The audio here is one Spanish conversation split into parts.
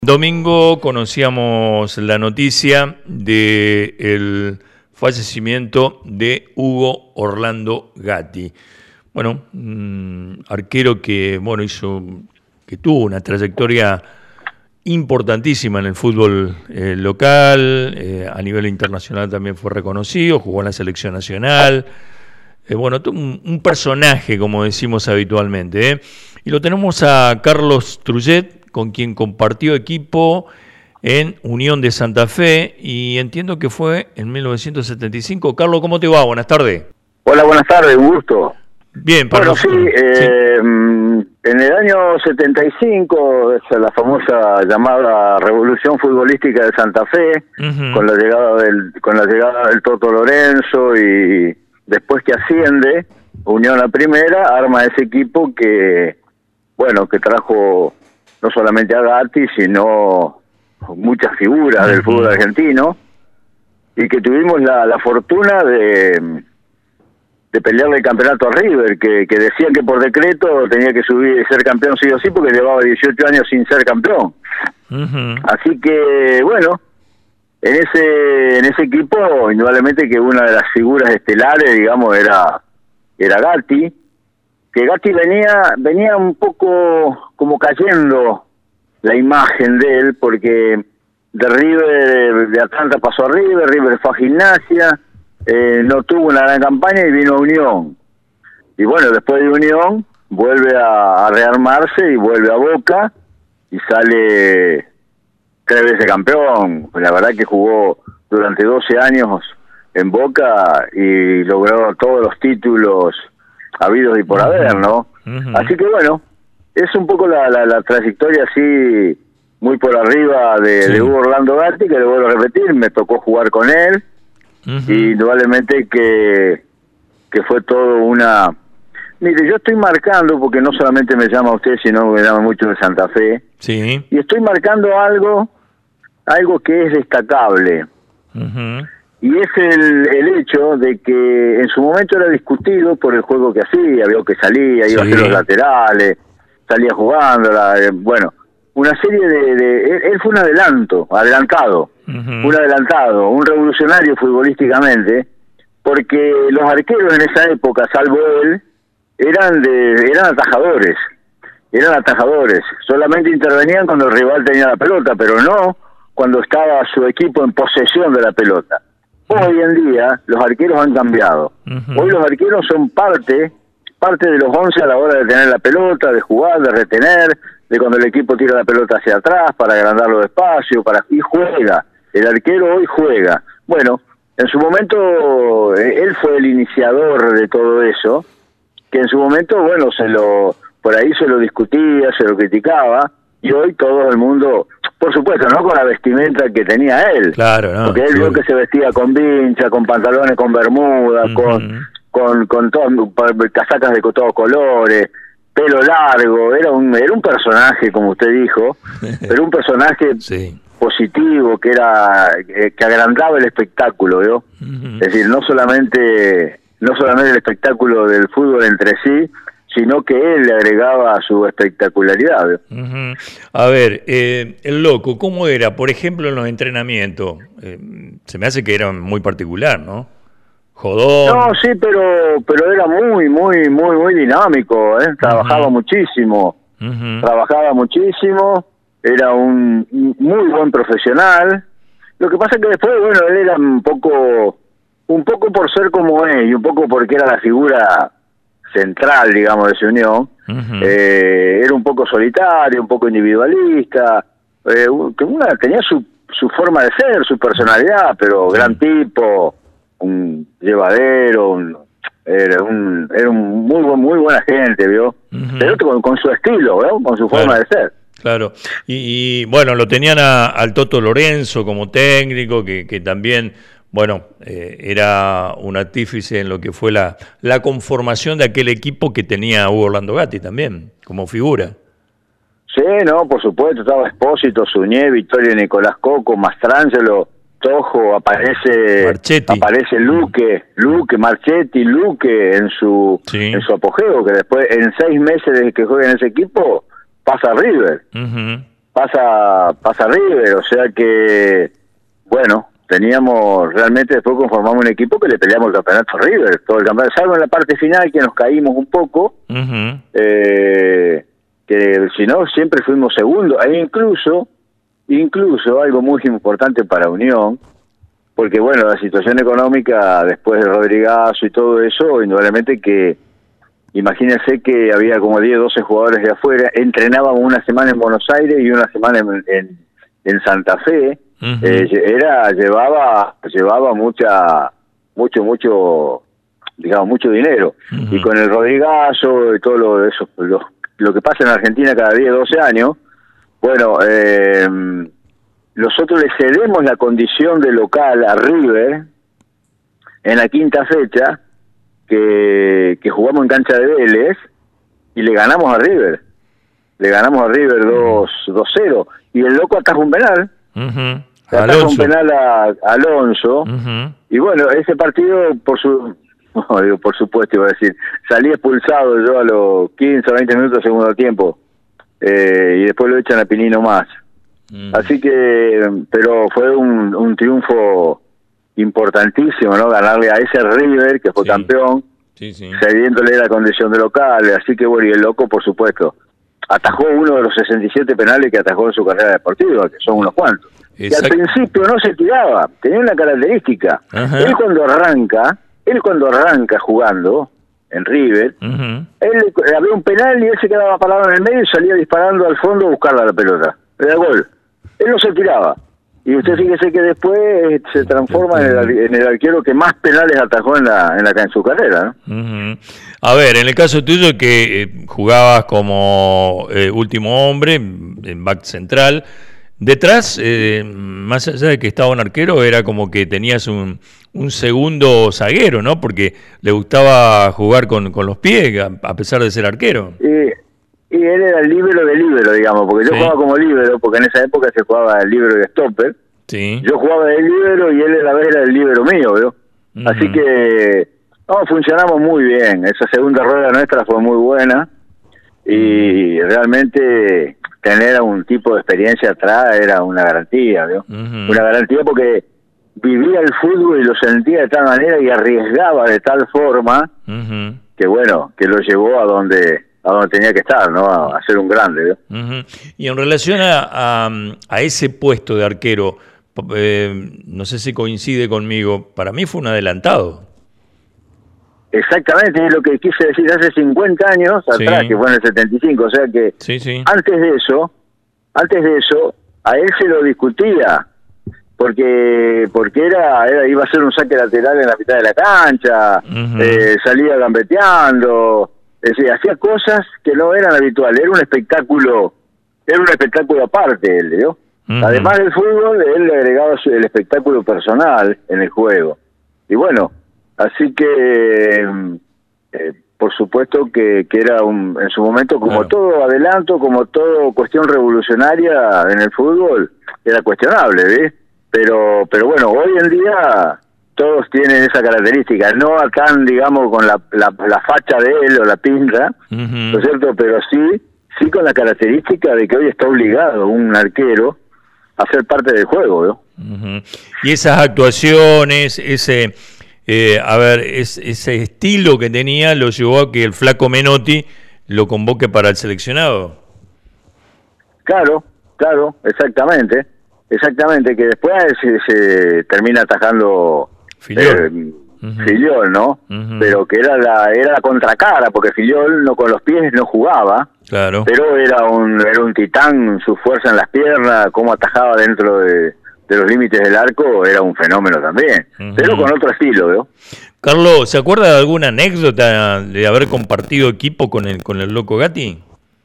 Domingo conocíamos la noticia del fallecimiento de Hugo Orlando Gatti. Bueno, arquero que tuvo una trayectoria importantísima en el fútbol local, a nivel internacional también fue reconocido, jugó en la selección nacional. Un personaje, como decimos habitualmente. Y lo tenemos a Carlos Trullet, con quien compartió equipo en Unión de Santa Fe, y entiendo que fue en 1975. Carlos, ¿cómo te va? Buenas tardes. Hola, buenas tardes, un gusto. Bien, para nosotros. En el año 75, la famosa llamada Revolución Futbolística de Santa Fe, con la llegada del Toto Lorenzo, y después que asciende Unión a Primera, arma ese equipo que trajo no solamente a Gatti, sino muchas figuras del fútbol argentino, y que tuvimos la fortuna de pelearle el campeonato a River, que decían que por decreto tenía que subir y ser campeón sí o sí, porque llevaba 18 años sin ser campeón. Así que, en ese equipo, indudablemente que una de las figuras estelares, digamos, era Gatti, que Gatti venía un poco como cayendo la imagen de él, porque de River, de Atlanta pasó a River fue a Gimnasia, no tuvo una gran campaña y vino a Unión. Y después de Unión vuelve a rearmarse y vuelve a Boca y sale 3 veces campeón. La verdad que jugó durante 12 años en Boca y logró todos los títulos habidos y por haber, ¿no? Así que es un poco la trayectoria así muy por arriba de Hugo Orlando Gatti, que le vuelvo a repetir, me tocó jugar con él, y indudablemente que fue todo una... Mire, yo estoy marcando, porque no solamente me llama usted, sino me llama mucho de Santa Fe, y estoy marcando algo que es destacable. Y es el hecho de que en su momento era discutido por el juego que hacía, vio que salía, iba a hacer los laterales, salía jugando, una serie él fue un adelantado, un revolucionario futbolísticamente, porque los arqueros en esa época, salvo él, eran atajadores, solamente intervenían cuando el rival tenía la pelota, pero no cuando estaba su equipo en posesión de la pelota. Hoy en día los arqueros han cambiado. Hoy los arqueros son parte de los 11 a la hora de tener la pelota, de jugar, de retener, de cuando el equipo tira la pelota hacia atrás para agrandarlo despacio, y juega. El arquero hoy juega. En su momento él fue el iniciador de todo eso, que en su momento por ahí se lo discutía, se lo criticaba, y hoy todo el mundo, por supuesto, no con la vestimenta que tenía él, claro, no, porque él vio que se vestía con vincha, con pantalones con bermuda, con casacas de todos colores, pelo largo, era un personaje, como usted dijo, pero un personaje positivo, que agrandaba el espectáculo, ¿vio? Es decir, no solamente el espectáculo del fútbol entre sí, sino que él le agregaba su espectacularidad. A ver, el loco, ¿cómo era? Por ejemplo, en los entrenamientos, se me hace que era muy particular, ¿no? Jodón. No, sí, pero era muy, muy, muy, muy dinámico, ¿eh? Trabajaba muchísimo, era un muy buen profesional. Lo que pasa es que después, él era un poco por ser como es, y un poco porque era la figura central, digamos, de su Unión, era un poco solitario, un poco individualista, tenía su forma de ser, su personalidad, pero gran tipo, un llevadero, era un muy buena gente, ¿vio? Pero con su estilo, ¿vio? Con su forma de ser. Claro, y lo tenían al Toto Lorenzo como técnico, que también... era un artífice en lo que fue la conformación de aquel equipo que tenía Hugo Orlando Gatti también, como figura. Sí, no, por supuesto, estaba Espósito, Suñé, Vittorio Nicolás Coco, Mastrangelo, Tojo, aparece Marchetti, Luque en su apogeo, que después en 6 meses desde que juega en ese equipo pasa a River. pasa River, o sea que, bueno, realmente después conformamos un equipo que le peleamos el campeonato a River, todo el campeonato, salvo en la parte final que nos caímos un poco, que si no, siempre fuimos segundos, e incluso algo muy importante para Unión, porque bueno, la situación económica después de Rodrigazo y todo eso, indudablemente que, imagínense que había como 10, 12 jugadores de afuera, entrenábamos una semana en Buenos Aires y una semana en Santa Fe, llevaba mucho dinero, y con el Rodrigazo y todo eso, lo que pasa en Argentina cada 10, 12 años, bueno, nosotros le cedemos la condición de local a River en la quinta fecha, que jugamos en cancha de Vélez, y le ganamos a River. Le ganamos a River 2-0, y el loco atajó un penal. Atajó un penal a Alonso, y bueno, ese partido, por supuesto, iba a decir, salí expulsado yo a los 15 o 20 minutos del segundo tiempo, y después lo echan a Pinino más. Así que, pero fue un triunfo importantísimo, ¿no? Ganarle a ese River que fue campeón, cediéndole la condición de local. Así que bueno, y el loco, por supuesto, atajó uno de los 67 penales que atajó en su carrera deportiva, que son unos cuantos. Y al principio no se tiraba, tenía una característica. Él cuando arranca jugando en River, él había un penal y él se quedaba parado en el medio y salía disparando al fondo a buscar la pelota. Era gol. Él no se tiraba. Y usted fíjese que después se transforma en el arquero que más penales atajó en su carrera, ¿no? A ver, en el caso tuyo que jugabas como último hombre, en back central, detrás, más allá de que estaba un arquero, era como que tenías un segundo zaguero, ¿no? Porque le gustaba jugar con los pies, a pesar de ser arquero. Y él era el líbero de líbero, digamos, porque yo jugaba como líbero, porque en esa época se jugaba el líbero y stopper. Yo jugaba de líbero y él a la vez era el líbero mío, ¿vio? Así que funcionamos muy bien. Esa segunda rueda nuestra fue muy buena, y realmente tener a un tipo de experiencia atrás era una garantía, ¿vio? Una garantía porque vivía el fútbol y lo sentía de tal manera y arriesgaba de tal forma que bueno, que lo llevó a donde tenía que estar, ¿no? A ser un grande, ¿no? Y en relación a ese puesto de arquero, no sé si coincide conmigo, para mí fue un adelantado. Exactamente, es lo que quise decir hace 50 años atrás, que fue en el 75, o sea que antes de eso, a él se lo discutía, porque iba a ser un saque lateral en la mitad de la cancha, salía gambeteando. Es decir, hacía cosas que no eran habituales, era un espectáculo aparte él, ¿no? Además del fútbol, él le agregaba el espectáculo personal en el juego. Y bueno, así que por supuesto que era en su momento, como todo adelanto, como todo cuestión revolucionaria en el fútbol, era cuestionable, ¿ves? Pero bueno, hoy en día todos tienen esa característica, no tan, digamos, con la facha de él o la pinta, ¿no es cierto? Pero sí con la característica de que hoy está obligado un arquero a ser parte del juego, ¿no? Y esas actuaciones, ese estilo que tenía, lo llevó a que el flaco Menotti lo convoque para el seleccionado. Claro, exactamente, que después se termina atajando Filiol, ¿no? Pero que era la contracara, porque Filiol con los pies no jugaba, pero era un titán, su fuerza en las piernas, cómo atajaba dentro de los límites del arco, era un fenómeno también, pero con otro estilo, ¿no? Carlos, ¿se acuerda de alguna anécdota de haber compartido equipo con el Loco Gatti?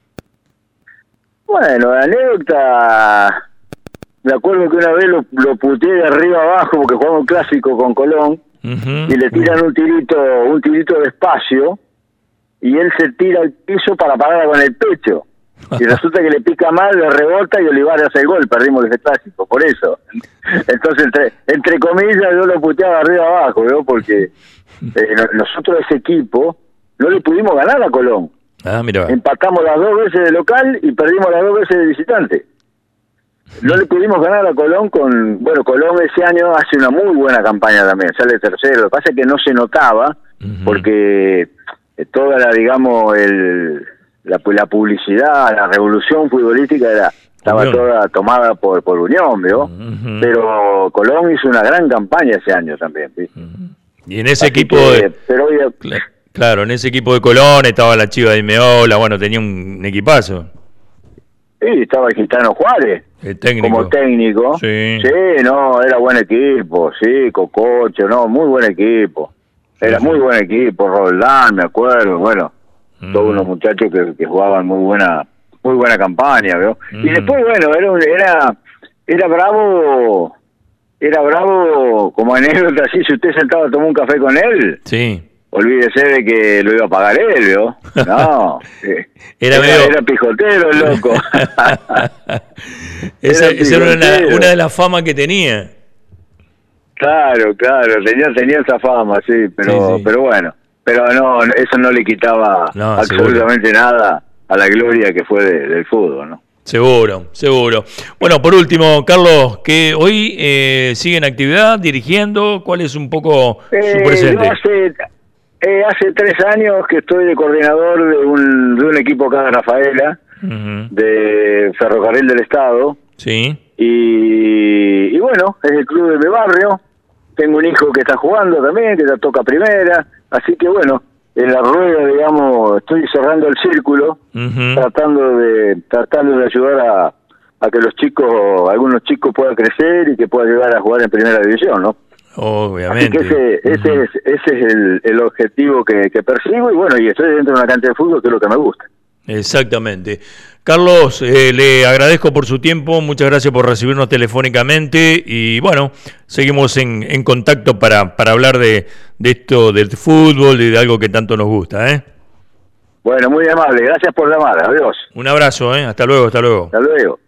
Bueno, la anécdota, me acuerdo que una vez lo puteé de arriba abajo porque jugamos un clásico con Colón, y le tiran un tirito despacio, y él se tira al piso para pararla con el pecho, y resulta que le pica mal, le rebota y Olivares hace el gol, perdimos ese clásico, por eso. Entonces, entre comillas, yo lo puteaba de arriba abajo, ¿no? Porque nosotros ese equipo no le pudimos ganar a Colón. Mira. Empatamos las 2 veces de local y perdimos las 2 veces de visitante. No le pudimos ganar a Colón Colón ese año hace una muy buena campaña también, sale tercero. Lo que pasa es que no se notaba, porque toda la publicidad, la revolución futbolística estaba toda tomada por Unión, ¿vio? Pero Colón hizo una gran campaña ese año también, ¿sí? Y en ese equipo claro, en ese equipo de Colón estaba la Chiva de Meola, bueno, tenía un equipazo. Sí, estaba el Gitano Juárez como técnico. Sí, no, era buen equipo, sí, Cococho, no, muy buen equipo. Era muy buen equipo, Roldán, me acuerdo, bueno, todos unos muchachos que jugaban muy buena campaña, ¿veo? Y después, bueno, era bravo como anécdota, así, si usted sentado a tomar un café con él, sí, olvídese de que lo iba a pagar él, ¿vio? No, era pijotero el loco. Esa era una de las famas que tenía. Claro, tenía esa fama, sí, pero bueno, pero no, eso no le quitaba absolutamente nada a la gloria que fue del fútbol, ¿no? Seguro. Bueno, por último, Carlos, que hoy sigue en actividad, dirigiendo, ¿cuál es un poco su presente? Hace 3 años que estoy de coordinador de un equipo acá de Rafaela, de Ferrocarril del Estado. Sí. Y bueno, es el club de mi barrio. Tengo un hijo que está jugando también, que ya toca primera. Así que bueno, en la rueda, digamos, estoy cerrando el círculo, tratando de ayudar a que algunos chicos puedan crecer y que puedan llegar a jugar en primera división, ¿no? Obviamente. Así que ese es el objetivo que persigo, y bueno, y estoy dentro de una cancha de fútbol, que es lo que me gusta. Exactamente. Carlos, le agradezco por su tiempo, muchas gracias por recibirnos telefónicamente, y bueno, seguimos en contacto para hablar de esto del fútbol y de algo que tanto nos gusta, ¿eh? Bueno, muy amable, gracias por llamar, adiós. Un abrazo, hasta luego. Hasta luego.